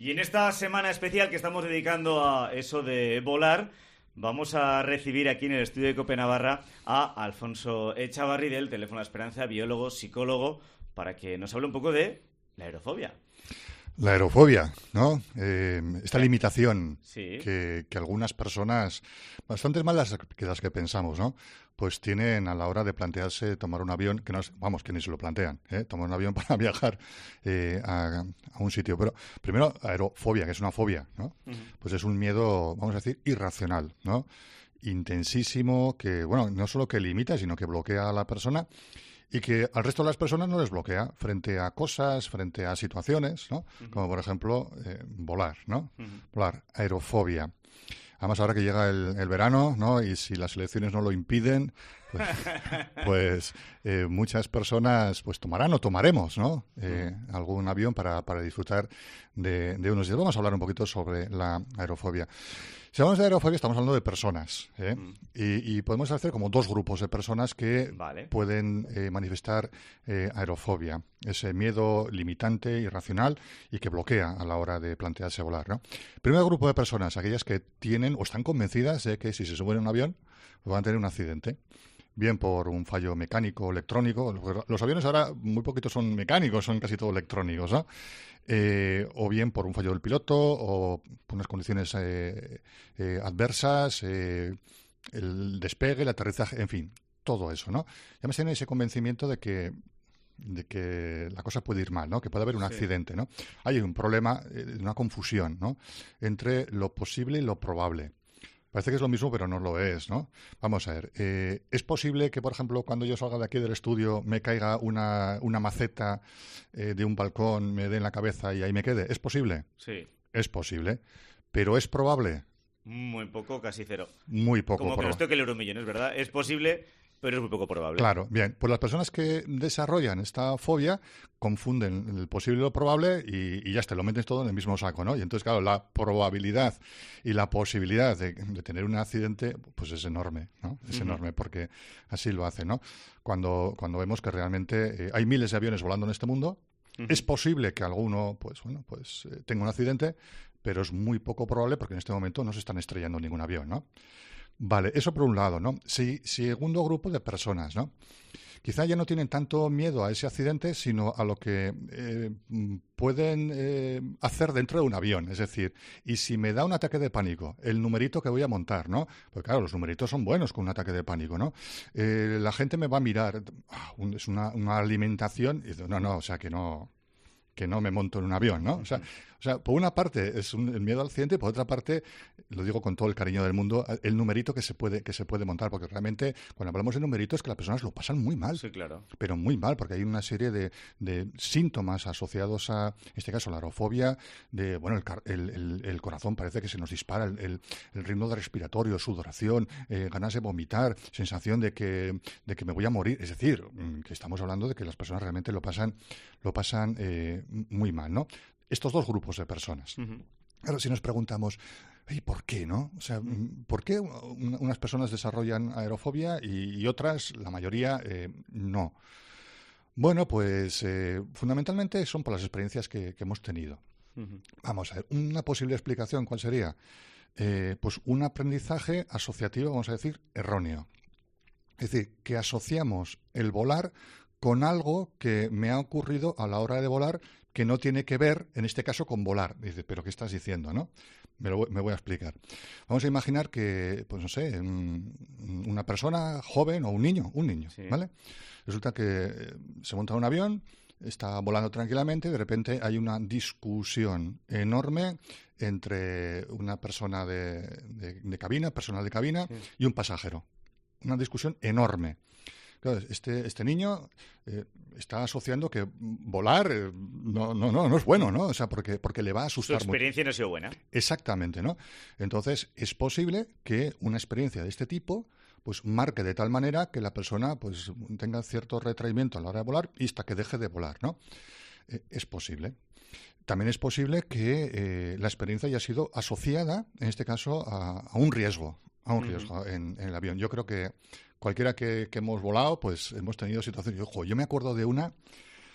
Y en esta semana especial que estamos dedicando a eso de volar, vamos a recibir aquí en el estudio de Copenavarra a Alfonso Echavarri del Teléfono de la Esperanza, biólogo, psicólogo, para que nos hable un poco de la aerofobia. La aerofobia, ¿no? Esta limitación Sí. que algunas personas, bastante más que las que pensamos, ¿no? Pues tienen a la hora de plantearse tomar un avión, que no es, vamos, que ni se lo plantean, tomar un avión para viajar a un sitio. Pero primero, aerofobia, que es una fobia, ¿no? Uh-huh. Pues es un miedo, vamos a decir, irracional, ¿no? Intensísimo, que, bueno, no solo que limita, sino que bloquea a la persona y que al resto de las personas no les bloquea frente a cosas, frente a situaciones, ¿no? Uh-huh. Como, por ejemplo, volar, ¿no? Uh-huh. Volar, aerofobia. Además, ahora que llega el verano, ¿no? Y si las elecciones no lo impiden, pues muchas personas pues tomarán o tomaremos, ¿no? Algún avión para disfrutar de unos días. Vamos a hablar un poquito sobre la aerofobia. Si hablamos de aerofobia, estamos hablando de personas, y podemos hacer como dos grupos de personas que pueden manifestar aerofobia, ese miedo limitante, irracional y que bloquea a la hora de plantearse volar, ¿no? Primer grupo de personas, aquellas que tienen o están convencidas de que si se suben a un avión van a tener un accidente. Bien por un fallo mecánico o electrónico. Los aviones ahora muy poquitos son mecánicos, son casi todos electrónicos, ¿no? O bien por un fallo del piloto o por unas condiciones adversas, el despegue, el aterrizaje, en fin, todo eso, ¿no? Y además tienen ese convencimiento de que la cosa puede ir mal, ¿no? Que puede haber un accidente, ¿no? Hay un problema, una confusión, ¿no? Entre lo posible y lo probable. Parece que es lo mismo, pero no lo es, ¿no? Vamos a ver. ¿Es posible que, por ejemplo, cuando yo salga de aquí del estudio me caiga una maceta de un balcón, me dé en la cabeza y ahí me quede? ¿Es posible? Sí. Es posible. ¿Pero es probable? Muy poco, casi cero. Muy poco probable. Como que nos toque el Euromillón, es verdad. Es posible, pero es muy poco probable. Claro, bien. Pues las personas que desarrollan esta fobia confunden el posible y lo probable y ya está, lo meten todo en el mismo saco, ¿no? Y entonces, claro, la probabilidad y la posibilidad de tener un accidente, pues es enorme, ¿no? Es enorme porque así lo hace, ¿no? Cuando vemos que realmente hay miles de aviones volando en este mundo, es posible que alguno, tenga un accidente, pero es muy poco probable porque en este momento no se están estrellando ningún avión, ¿no? Vale, eso por un lado, ¿no? Segundo grupo de personas, ¿no? Quizá ya no tienen tanto miedo a ese accidente, sino a lo que pueden hacer dentro de un avión. Es decir, y si me da un ataque de pánico, el numerito que voy a montar, ¿no? Pues claro, los numeritos son buenos con un ataque de pánico, ¿no? La gente me va a mirar, es una alimentación, y dice, no, o sea, que no me monto en un avión, ¿no? O sea, por una parte es el miedo al accidente, por otra parte, lo digo con todo el cariño del mundo, el numerito que se puede montar, porque realmente cuando hablamos de numeritos es que las personas lo pasan muy mal. Sí, claro. Pero muy mal, porque hay una serie de síntomas asociados a, en este caso, la aerofobia, el corazón parece que se nos dispara, el ritmo respiratorio, sudoración, ganas de vomitar, sensación de que me voy a morir. Es decir, que estamos hablando de que las personas realmente lo pasan muy mal, ¿no? Estos dos grupos de personas. Ahora, si nos preguntamos, ¿y por qué, no? O sea, ¿por qué unas personas desarrollan aerofobia y otras, la mayoría, no? Bueno, pues fundamentalmente son por las experiencias que hemos tenido. Vamos a ver, una posible explicación, ¿cuál sería? Pues un aprendizaje asociativo, vamos a decir, erróneo. Es decir, que asociamos el volar con algo que me ha ocurrido a la hora de volar que no tiene que ver, en este caso, con volar. Dice, ¿pero qué estás diciendo, no? Me voy a explicar. Vamos a imaginar que, pues no sé, una persona joven o un niño, sí. ¿Vale? Resulta que se monta en un avión, está volando tranquilamente y de repente hay una discusión enorme entre una persona de cabina, personal de cabina, y un pasajero. Una discusión enorme. Claro, este niño está asociando que volar no es bueno, ¿no? O sea, porque le va a asustar mucho. Su experiencia no ha sido buena. Exactamente, ¿no? Entonces, es posible que una experiencia de este tipo pues marque de tal manera que la persona pues tenga cierto retraimiento a la hora de volar y hasta que deje de volar, ¿no? Es posible. También es posible que la experiencia haya sido asociada, en este caso, a un riesgo. En el avión. Yo creo que cualquiera que hemos volado, pues hemos tenido situaciones. Yo me acuerdo de una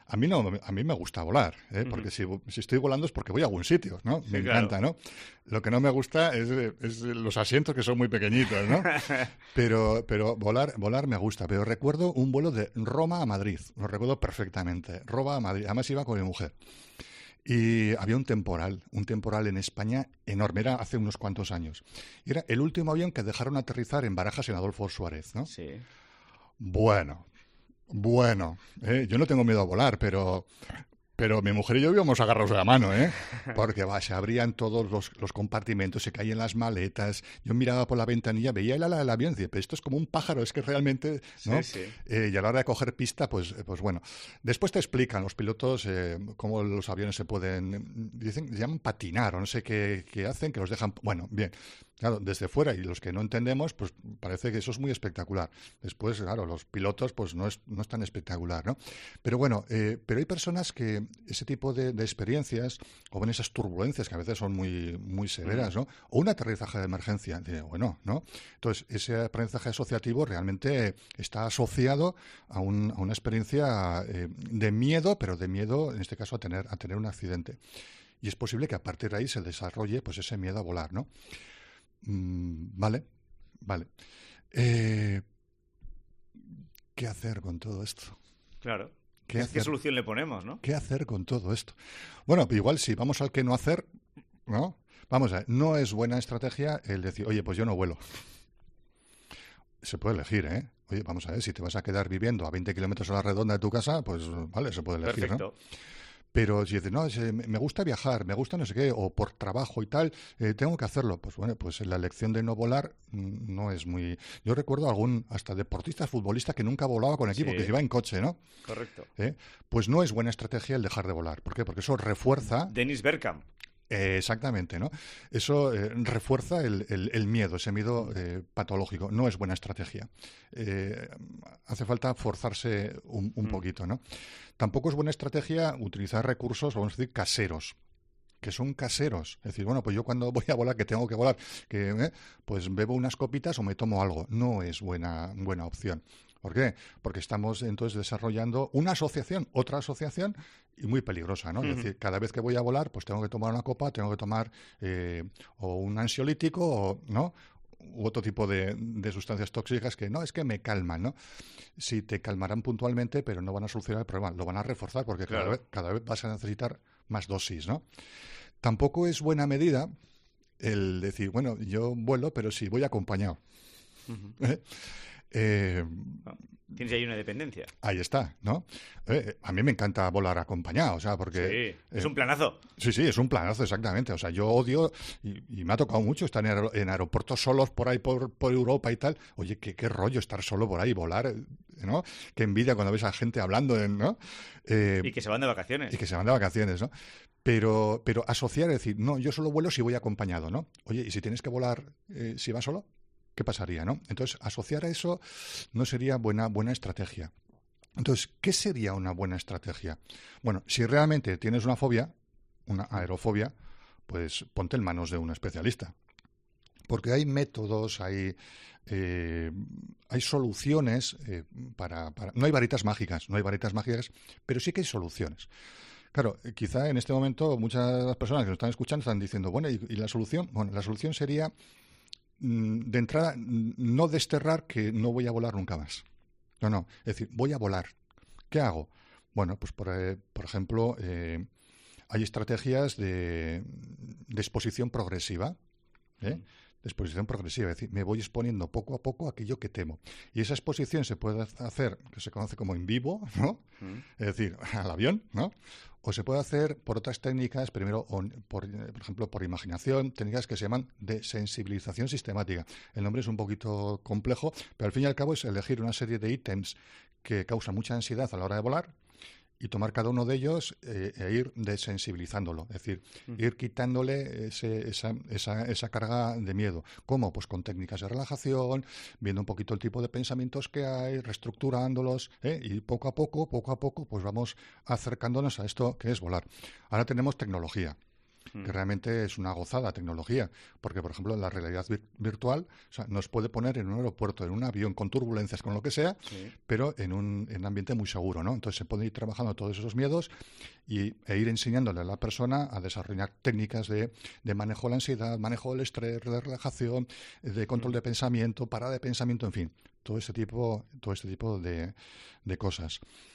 A mí no, a mí me gusta volar, porque si estoy volando es porque voy a algún sitio, ¿no? Me encanta, ¿no? Lo que no me gusta es los asientos que son muy pequeñitos, ¿no? Pero volar me gusta. Pero recuerdo un vuelo de Roma a Madrid, lo recuerdo perfectamente. Roma a Madrid, además iba con mi mujer. Y había un temporal en España enorme, era hace unos cuantos años. Y era el último avión que dejaron aterrizar en Barajas en Adolfo Suárez, ¿no? Sí. Bueno, yo no tengo miedo a volar, pero mi mujer y yo íbamos agarrados de la mano, porque se abrían todos los compartimentos, se caían las maletas. Yo miraba por la ventanilla, veía el ala del avión y decía, pero esto es como un pájaro, es que realmente, ¿no? Sí, sí. Y a la hora de coger pista, pues bueno. Después te explican los pilotos cómo los aviones se pueden, llaman patinar, o no sé qué hacen, que los dejan, bueno, bien. Claro, desde fuera, y los que no entendemos, pues parece que eso es muy espectacular. Después, claro, los pilotos, pues no es tan espectacular, ¿no? Pero bueno, pero hay personas que ese tipo de experiencias, o ven esas turbulencias que a veces son muy, muy severas, ¿no? O un aterrizaje de emergencia, bueno, ¿no? Entonces, ese aprendizaje asociativo realmente está asociado a una experiencia de miedo, pero de miedo, en este caso, a tener un accidente. Y es posible que a partir de ahí se desarrolle pues ese miedo a volar, ¿no? Vale. ¿Qué hacer con todo esto? Claro. ¿Qué solución le ponemos, no? ¿Qué hacer con todo esto? Bueno, igual si vamos al que no hacer, ¿no? Vamos a ver, no es buena estrategia el decir, oye, pues yo no vuelo. Se puede elegir, ¿eh? Oye, vamos a ver, si te vas a quedar viviendo a 20 kilómetros a la redonda de tu casa, pues vale, se puede elegir, perfecto, ¿no? Pero si dices, no, me gusta viajar, me gusta no sé qué, o por trabajo y tal, tengo que hacerlo. Pues bueno, pues la elección de no volar no es muy... Yo recuerdo hasta deportistas, futbolistas que nunca volaba con equipo, que se iba en coche, ¿no? Correcto. Pues no es buena estrategia el dejar de volar. ¿Por qué? Porque eso refuerza... Dennis Bergkamp. Exactamente, ¿no? Eso refuerza el miedo, ese miedo patológico. No es buena estrategia. Hace falta forzarse un poquito, ¿no? Tampoco es buena estrategia utilizar recursos, vamos a decir, caseros, que son caseros. Es decir, bueno, pues yo cuando voy a volar, que tengo que volar, pues bebo unas copitas o me tomo algo. No es buena opción. ¿Por qué? Porque estamos entonces desarrollando otra asociación y muy peligrosa, ¿no? Es decir, cada vez que voy a volar, pues tengo que tomar una copa, tengo que tomar o un ansiolítico, ¿no? U otro tipo de sustancias tóxicas que no, es que me calman, ¿no? Sí, te calmarán puntualmente, pero no van a solucionar el problema, lo van a reforzar porque claro, cada vez vas a necesitar más dosis, ¿no? Tampoco es buena medida el decir, bueno, yo vuelo, pero sí voy acompañado. Tienes ahí una dependencia. Ahí está, ¿no? A mí me encanta volar acompañado, o sea, porque... Sí, es un planazo. Sí, es un planazo, exactamente. O sea, yo odio, y me ha tocado mucho estar en aeropuertos solos por ahí, por Europa y tal. Oye, qué rollo estar solo por ahí, volar, ¿no? Qué envidia cuando ves a gente hablando, ¿no? Y que se van de vacaciones. ¿no? Pero asociar, es decir, no, yo solo vuelo si voy acompañado, ¿no? Oye, ¿y si tienes que volar si vas solo? ¿Qué pasaría, no? Entonces, asociar a eso no sería buena estrategia. Entonces, ¿qué sería una buena estrategia? Bueno, si realmente tienes una fobia, una aerofobia, pues ponte en manos de un especialista. Porque hay métodos, hay soluciones para... No hay varitas mágicas, pero sí que hay soluciones. Claro, quizá en este momento muchas de las personas que nos están escuchando están diciendo, bueno, ¿y la solución? Bueno, la solución sería... de entrada, no desterrar que no voy a volar nunca más. No, es decir, voy a volar. ¿Qué hago? Bueno, pues por ejemplo, hay estrategias de exposición progresiva. De exposición progresiva, es decir, me voy exponiendo poco a poco a aquello que temo. Y esa exposición se puede hacer, que se conoce como in vivo, ¿no? Es decir, al avión, ¿no? O se puede hacer por otras técnicas, primero, por ejemplo, por imaginación, técnicas que se llaman de sensibilización sistemática. El nombre es un poquito complejo, pero al fin y al cabo es elegir una serie de ítems que causan mucha ansiedad a la hora de volar y tomar cada uno de ellos e ir desensibilizándolo, es decir, ir quitándole esa carga de miedo. ¿Cómo? Pues con técnicas de relajación, viendo un poquito el tipo de pensamientos que hay, reestructurándolos, y poco a poco, pues vamos acercándonos a esto que es volar. Ahora tenemos tecnología. que realmente es una gozada tecnología, porque, por ejemplo, la realidad virtual, o sea, nos puede poner en un aeropuerto, en un avión, con turbulencias, con lo que sea, Sí. pero en un ambiente muy seguro, ¿no? Entonces se puede ir trabajando todos esos miedos e ir enseñándole a la persona a desarrollar técnicas de manejo de la ansiedad, manejo del estrés, de relajación, de control de pensamiento, parada de pensamiento, en fin, todo este tipo de cosas.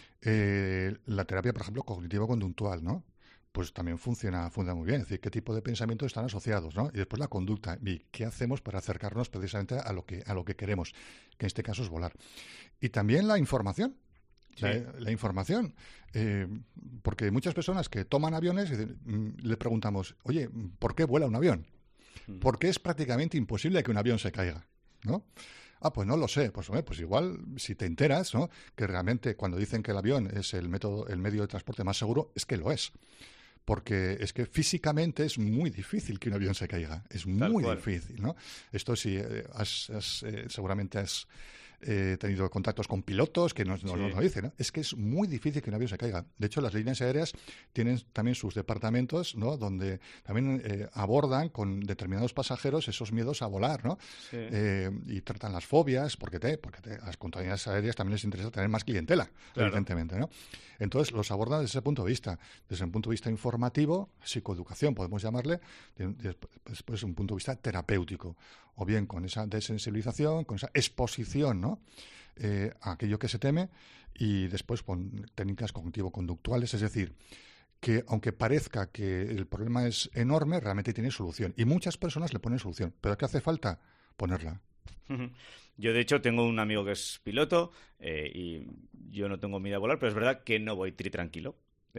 La terapia, por ejemplo, cognitivo-conductual, ¿no? Pues también funciona muy bien. Es decir, qué tipo de pensamientos están asociados, ¿no? Y después la conducta. Y qué hacemos para acercarnos precisamente a lo que queremos, que en este caso es volar. Y también la información. Sí. La información. Porque muchas personas que toman aviones le preguntamos, oye, ¿por qué vuela un avión? ¿Por qué es prácticamente imposible que un avión se caiga? ¿No? Ah, pues no lo sé. Pues, hombre, pues igual, si te enteras, ¿no? Que realmente cuando dicen que el avión es el medio de transporte más seguro, es que lo es. Porque es que físicamente es muy difícil que un avión se caiga. Es muy difícil, ¿no? Esto sí, seguramente has tenido contactos con pilotos que nos lo dicen, ¿no? Es que es muy difícil que un avión se caiga. De hecho, las líneas aéreas tienen también sus departamentos, ¿no? Donde también abordan con determinados pasajeros esos miedos a volar, ¿no? Sí. Y tratan las fobias, porque a las compañías aéreas también les interesa tener más clientela, claro, evidentemente, ¿no? Entonces, los abordan desde ese punto de vista. Desde un punto de vista informativo, psicoeducación, podemos llamarle, después desde un punto de vista terapéutico, o bien con esa desensibilización, con esa exposición, ¿no? A aquello que se teme, y después con técnicas cognitivo-conductuales, es decir, que aunque parezca que el problema es enorme, realmente tiene solución. Y muchas personas le ponen solución. ¿Pero qué hace falta? Ponerla. Yo, de hecho, tengo un amigo que es piloto y yo no tengo miedo a volar, pero es verdad que no voy tranquilo.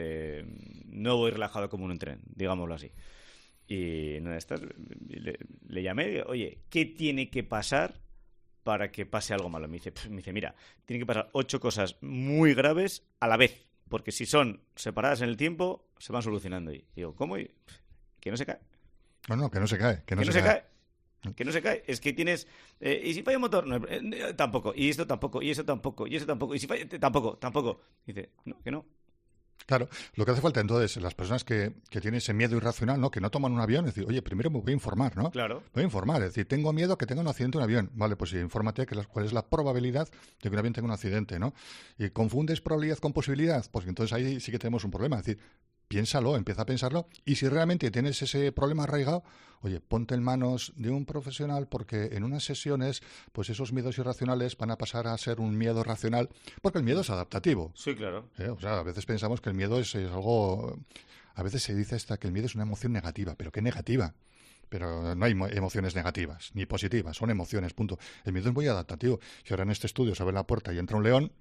No voy relajado como en un tren, digámoslo así. Y una de estas le llamé y digo, oye, ¿qué tiene que pasar para que pase algo malo? Me dice, mira, tiene que pasar 8 cosas muy graves a la vez, porque si son separadas en el tiempo, se van solucionando. Y digo, ¿cómo? Que no se cae. No, que no se cae. Que no se cae. Que no se cae, es que tienes... ¿y si falla un motor? No, tampoco, y esto tampoco, y eso tampoco, y eso tampoco, y si falla... Tampoco. Dice, no, que no. Claro, lo que hace falta entonces, las personas que tienen ese miedo irracional, ¿no? Que no toman un avión, es decir, oye, primero me voy a informar, ¿no? Claro. Me voy a informar, es decir, tengo miedo que tenga un accidente un avión. Vale, pues sí, infórmate cuál es la probabilidad de que un avión tenga un accidente, ¿no? Y confundes probabilidad con posibilidad, pues entonces ahí sí que tenemos un problema, es decir, piénsalo, empieza a pensarlo, y si realmente tienes ese problema arraigado, oye, ponte en manos de un profesional, porque en unas sesiones, pues esos miedos irracionales van a pasar a ser un miedo racional, porque el miedo es adaptativo. Sí, claro. O sea, a veces pensamos que el miedo es algo... A veces se dice hasta que el miedo es una emoción negativa, pero ¿qué negativa? Pero no hay emociones negativas, ni positivas, son emociones, punto. El miedo es muy adaptativo. Si ahora en este estudio se abre la puerta y entra un león,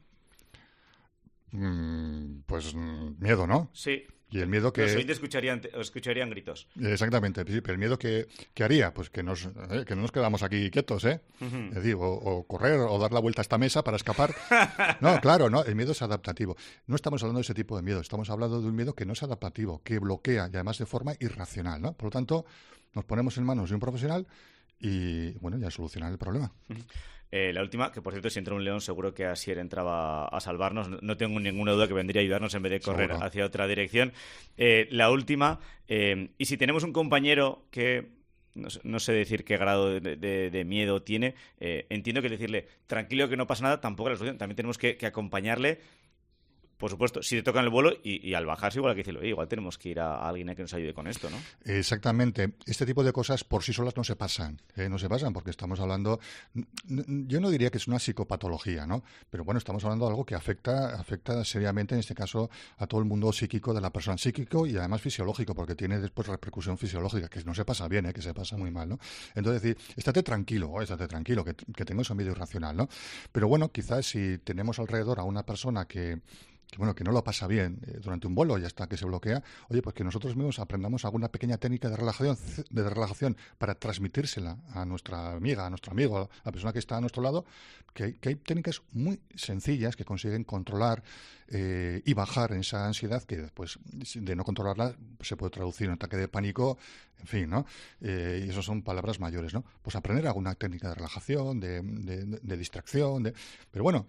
pues miedo, ¿no? Sí. Y el miedo que... Los oyentes escucharían gritos. Exactamente, sí, pero el miedo que haría, pues que no nos quedamos aquí quietos, ¿eh? Es decir, o correr o dar la vuelta a esta mesa para escapar. No, claro, no, el miedo es adaptativo. No estamos hablando de ese tipo de miedo, estamos hablando de un miedo que no es adaptativo, que bloquea y además de forma irracional, ¿no? Por lo tanto, nos ponemos en manos de un profesional y, bueno, ya solucionar el problema. La última, que por cierto, si entra un león, seguro que Asier entraba a salvarnos. No tengo ninguna duda que vendría a ayudarnos en vez de correr Seguro. hacia otra dirección. La última, y si tenemos un compañero que no sé decir qué grado de miedo tiene, entiendo que decirle tranquilo que no pasa nada tampoco es la solución. También tenemos que acompañarle. Por supuesto, si te tocan el vuelo y al bajarse igual hay que decirlo, igual tenemos que ir a alguien a que nos ayude con esto, ¿no? Exactamente. Este tipo de cosas por sí solas no se pasan. No se pasan porque estamos hablando... Yo no diría que es una psicopatología, ¿no? Pero bueno, estamos hablando de algo que afecta seriamente, en este caso, a todo el mundo psíquico de la persona. Psíquico y además fisiológico, porque tiene después repercusión fisiológica, que no se pasa bien, que se pasa muy mal, ¿no? Entonces, decir, estate tranquilo, que tengo ese miedo irracional, ¿no? Pero bueno, quizás si tenemos alrededor a una persona que no lo pasa bien durante un vuelo y hasta que se bloquea, oye, pues que nosotros mismos aprendamos alguna pequeña técnica de relajación para transmitírsela a nuestra amiga, a nuestro amigo, a la persona que está a nuestro lado, que hay técnicas muy sencillas que consiguen controlar y bajar esa ansiedad que después de no controlarla se puede traducir en un ataque de pánico, en fin, ¿no? Y eso son palabras mayores, ¿no? Pues aprender alguna técnica de relajación, de distracción, pero bueno,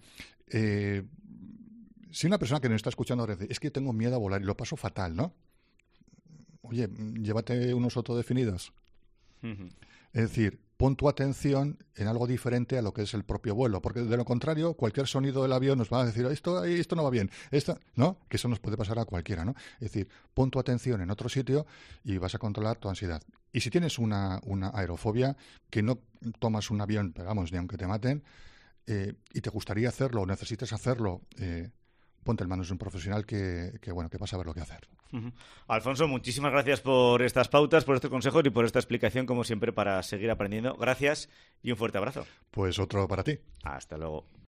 si una persona que nos está escuchando ahora dice, es que tengo miedo a volar y lo paso fatal, ¿no? oye, llévate unos autodefinidos. Ujú. Es decir, pon tu atención en algo diferente a lo que es el propio vuelo, porque de lo contrario, cualquier sonido del avión nos va a decir, esto no va bien, ¿no? Que eso nos puede pasar a cualquiera, ¿no? Es decir, pon tu atención en otro sitio y vas a controlar tu ansiedad. Y si tienes una aerofobia, que no tomas un avión, digamos, ni aunque te maten, y te gustaría hacerlo o necesitas hacerlo, ponte en manos de un profesional que va a saber lo que hacer. Ujú. Alfonso, muchísimas gracias por estas pautas, por estos consejos y por esta explicación, como siempre, para seguir aprendiendo. Gracias y un fuerte abrazo. Pues otro para ti. Hasta luego.